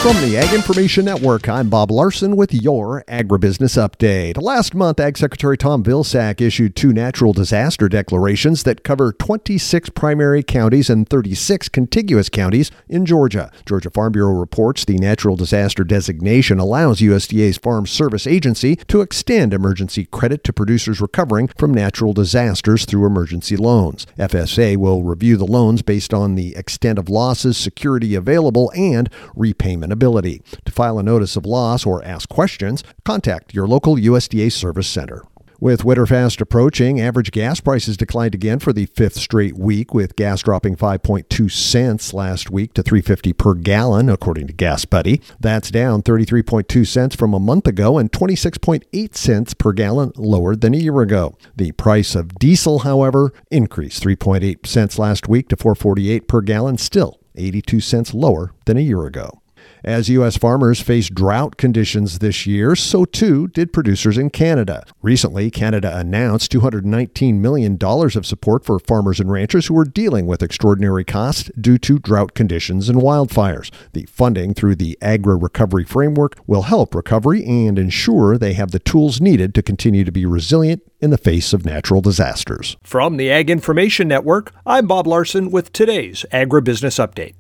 From the Ag Information Network, I'm Bob Larson with your Agribusiness Update. Last month, Ag Secretary Tom Vilsack issued 2 natural disaster declarations that cover 26 primary counties and 36 contiguous counties in Georgia. Georgia Farm Bureau reports the natural disaster designation allows USDA's Farm Service Agency to extend emergency credit to producers recovering from natural disasters through emergency loans. FSA will review the loans based on the extent of losses, security available, and repayment ability. To file a notice of loss or ask questions, contact your local USDA Service Center. With winter fast approaching, average gas prices declined again for the 5th straight week, with gas dropping 5.2 cents last week to $3.50 per gallon, according to Gas Buddy. That's down 33.2 cents from a month ago and 26.8 cents per gallon lower than a year ago. The price of diesel, however, increased 3.8 cents last week to $4.48 per gallon, still 82 cents lower than a year ago. As U.S. farmers face drought conditions this year, so too did producers in Canada. Recently, Canada announced $219 million of support for farmers and ranchers who are dealing with extraordinary costs due to drought conditions and wildfires. The funding through the Agri-Recovery Framework will help recovery and ensure they have the tools needed to continue to be resilient in the face of natural disasters. From the Ag Information Network, I'm Bob Larson with today's Agribusiness Update.